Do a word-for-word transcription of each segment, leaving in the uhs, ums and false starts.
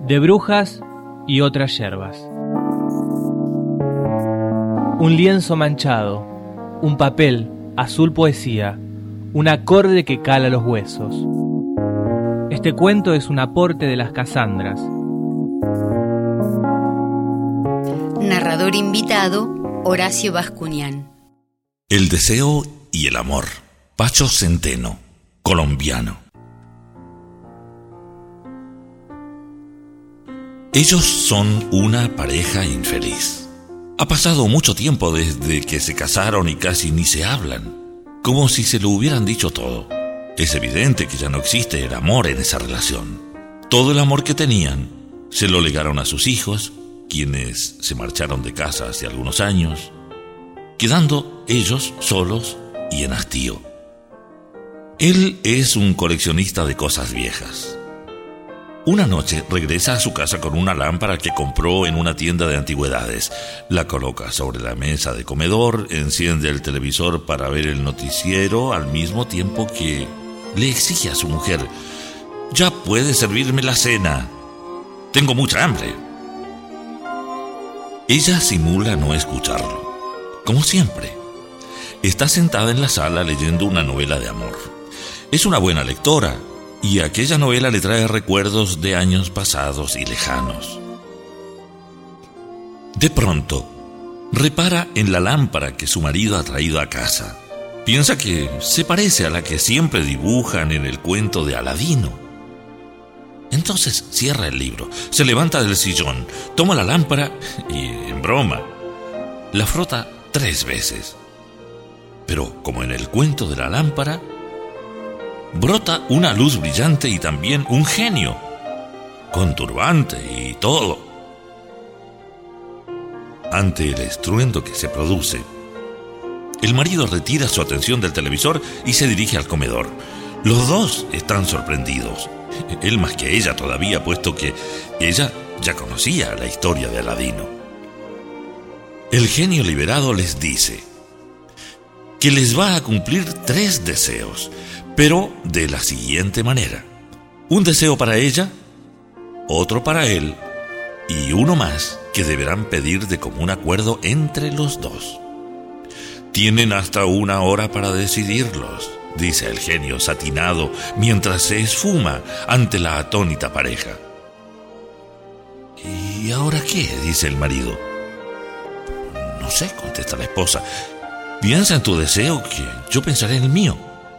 de brujas y otras yerbas. Un lienzo manchado, un papel, azul poesía, un acorde que cala los huesos. Este cuento es un aporte de las Casandras. Narrador invitado, Horacio Bascuñán. El deseo y el amor. Pacho Centeno, colombiano. Ellos son una pareja infeliz. Ha pasado mucho tiempo desde que se casaron y casi ni se hablan, como si se lo hubieran dicho todo. Es evidente que ya no existe el amor en esa relación. Todo el amor que tenían se lo legaron a sus hijos, quienes se marcharon de casa hace algunos años, quedando ellos solos y en hastío. Él es un coleccionista de cosas viejas. Una noche regresa a su casa con una lámpara que compró en una tienda de antigüedades. La coloca sobre la mesa de comedor, enciende el televisor para ver el noticiero al mismo tiempo que le exige a su mujer: «Ya puede servirme la cena. Tengo mucha hambre». Ella simula no escucharlo, como siempre. Está sentada en la sala leyendo una novela de amor. Es una buena lectora, y aquella novela le trae recuerdos de años pasados y lejanos. De pronto, repara en la lámpara que su marido ha traído a casa. Piensa que se parece a la que siempre dibujan en el cuento de Aladino. Entonces cierra el libro, se levanta del sillón, toma la lámpara y, en broma, la frota tres veces. Pero, como en el cuento de la lámpara, brota una luz brillante y también un genio, con turbante y todo. Ante el estruendo que se produce, el marido retira su atención del televisor y se dirige al comedor. Los dos están sorprendidos, él más que ella todavía, puesto que ella ya conocía la historia de Aladino. El genio liberado les dice que les va a cumplir tres deseos, pero de la siguiente manera: un deseo para ella, otro para él y uno más que deberán pedir de común acuerdo entre los dos. Tienen hasta una hora para decidirlos, dice el genio satinado mientras se esfuma ante la atónita pareja. ¿Y ahora qué?, dice el marido. No sé, contesta la esposa. Piensa en tu deseo, que yo pensaré en el mío.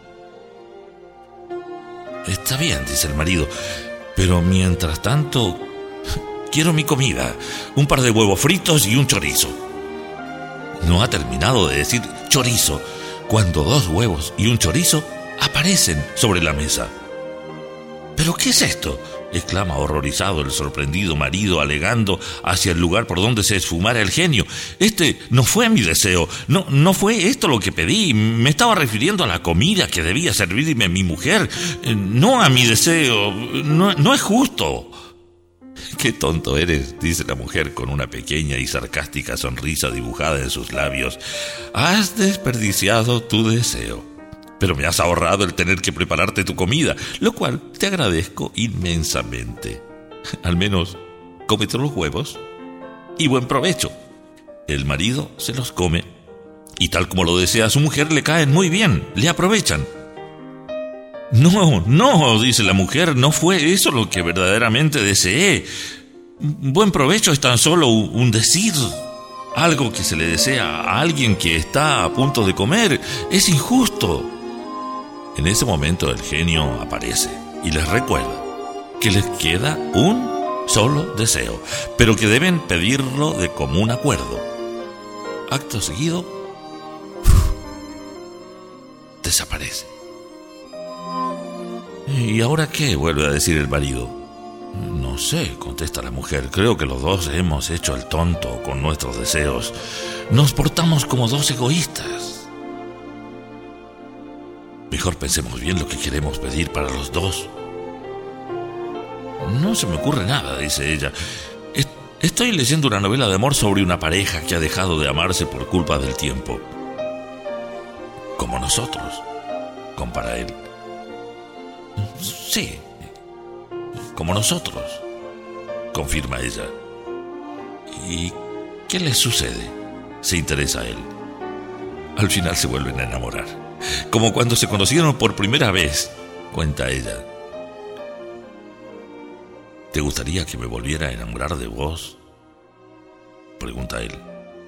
Está bien, dice el marido, pero mientras tanto quiero mi comida, un par de huevos fritos y un chorizo. No ha terminado de decir chorizo cuando dos huevos y un chorizo aparecen sobre la mesa. ¿Pero qué es esto?, exclama horrorizado el sorprendido marido, alegando hacia el lugar por donde se esfumara el genio. Este no fue mi deseo, no, no fue esto lo que pedí, me estaba refiriendo a la comida que debía servirme mi mujer, no a mi deseo, no, no es justo. «Qué tonto eres», dice la mujer con una pequeña y sarcástica sonrisa dibujada en sus labios. «Has desperdiciado tu deseo, pero me has ahorrado el tener que prepararte tu comida, lo cual te agradezco inmensamente. Al menos cómete los huevos y buen provecho». El marido se los come y, tal como lo desea su mujer, le caen muy bien, le aprovechan. «No, no», dice la mujer, «no fue eso lo que verdaderamente deseé. Buen provecho es tan solo un decir, algo que se le desea a alguien que está a punto de comer. Es injusto». En ese momento el genio aparece y les recuerda que les queda un solo deseo, pero que deben pedirlo de común acuerdo. Acto seguido, desaparece. «¿Y ahora qué?», vuelve a decir el marido. «No sé», contesta la mujer, «creo que los dos hemos hecho el tonto con nuestros deseos. Nos portamos como dos egoístas. Mejor pensemos bien lo que queremos pedir para los dos». «No se me ocurre nada», dice ella. «Estoy leyendo una novela de amor sobre una pareja que ha dejado de amarse por culpa del tiempo». «Como nosotros», compara él. «Sí, como nosotros». confirma ella. ¿Y qué les sucede? Se interesa él. Al final se vuelven a enamorar, como cuando se conocieron por primera vez, cuenta ella. ¿Te gustaría que me volviera a enamorar de vos?, pregunta él.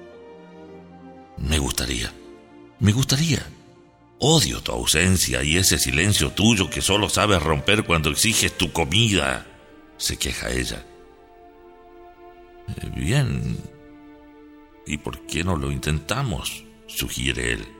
Me gustaría, me gustaría. Odio tu ausencia y ese silencio tuyo que solo sabes romper cuando exiges tu comida, se queja ella. Bien, ¿y por qué no lo intentamos?, sugiere él.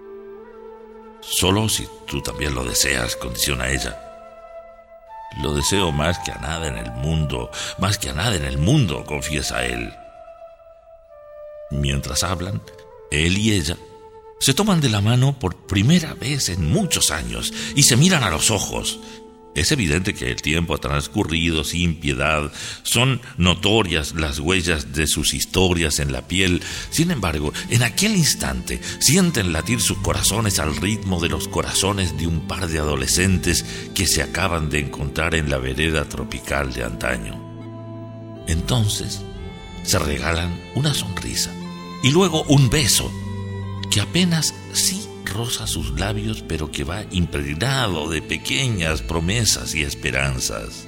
Solo si tú también lo deseas, condiciona ella. Lo deseo más que a nada en el mundo, más que a nada en el mundo, confiesa él. Mientras hablan, él y ella se toman de la mano por primera vez en muchos años y se miran a los ojos. Es evidente que el tiempo ha transcurrido sin piedad. Son notorias las huellas de sus historias en la piel. Sin embargo, en aquel instante sienten latir sus corazones al ritmo de los corazones de un par de adolescentes que se acaban de encontrar en la vereda tropical de antaño. Entonces, se regalan una sonrisa y luego un beso que apenas sí roza sus labios, pero que va impregnado de pequeñas promesas y esperanzas.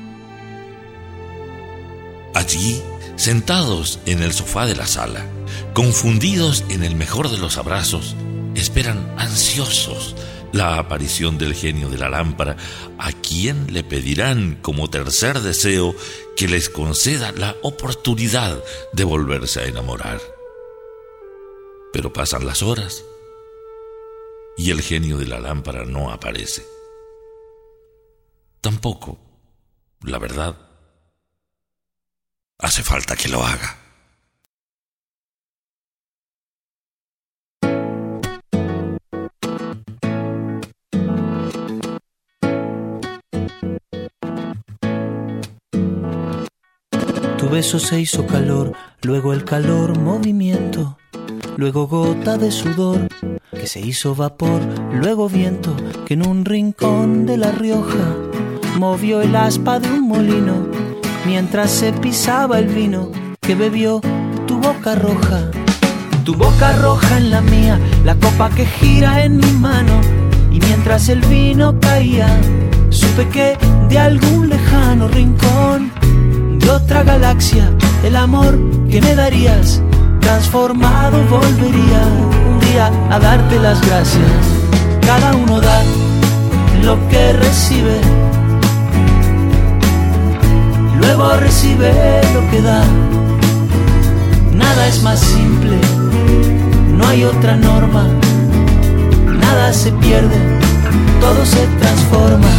Allí, sentados en el sofá de la sala, confundidos en el mejor de los abrazos, esperan ansiosos la aparición del genio de la lámpara, a quien le pedirán como tercer deseo que les conceda la oportunidad de volverse a enamorar. Pero pasan las horas y el genio de la lámpara no aparece. Tampoco, la verdad, hace falta que lo haga. Tu beso se hizo calor, luego el calor movimiento, luego gota de sudor que se hizo vapor, luego viento que en un rincón de La Rioja movió el aspa de un molino mientras se pisaba el vino que bebió tu boca roja. Tu boca roja en la mía, la copa que gira en mi mano, y mientras el vino caía supe que de algún lejano rincón de otra galaxia el amor que me darías transformado volvería un día a darte las gracias. Cada uno da lo que recibe, luego recibe lo que da. Nada es más simple, no hay otra norma. Nada se pierde, todo se transforma.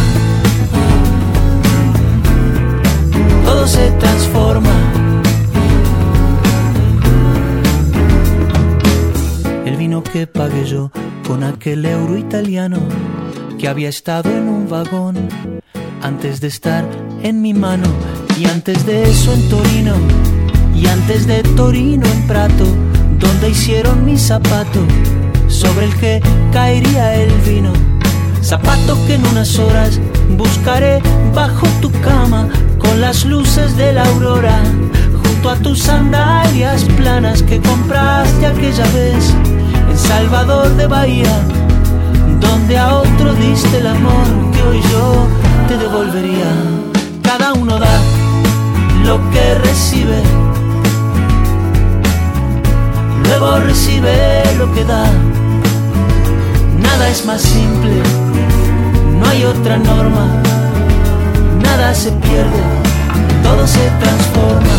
Todo se transforma. El vino que pagué yo con aquel euro italiano que había estado en un vagón antes de estar en mi mano, y antes de eso en Torino, y antes de Torino en Prato, donde hicieron mi zapato sobre el que caería el vino. Zapato que en unas horas buscaré bajo tu cama con las luces de la aurora, junto a tus sandalias planas que compraste aquella vez en Salvador de Bahía, donde a otro diste el amor que hoy yo te devolvería. Cada uno da lo que recibe, luego recibe lo que da. Nada es más simple, no hay otra norma. Nada se pierde, todo se transforma.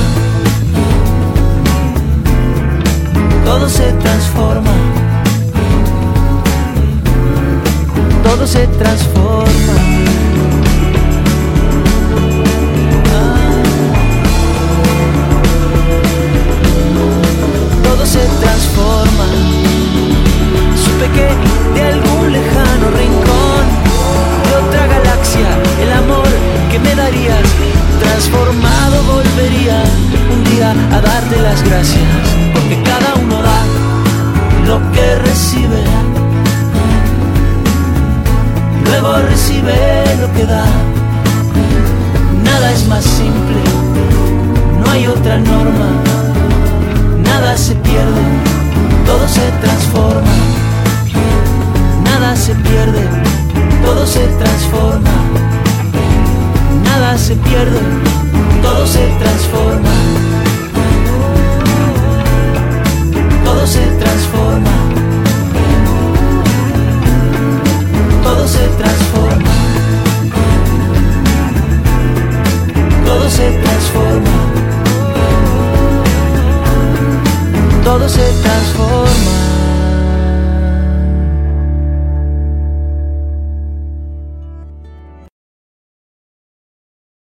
Todo se transforma. Todo se transforma. Ah. Todo se transforma. Supe que de algún lejano rincón de otra galaxia el amor que me darías transformado volvería un día a darte las gracias, porque cada uno da lo que recibe, luego recibe lo que da. Nada es más simple, hay otra norma. Nada se pierde, todo se transforma. Nada se pierde, todo se transforma. Nada se pierde, todo se transforma. Todo se transforma. Todo se transforma. Todo se transforma. Todo se transforma.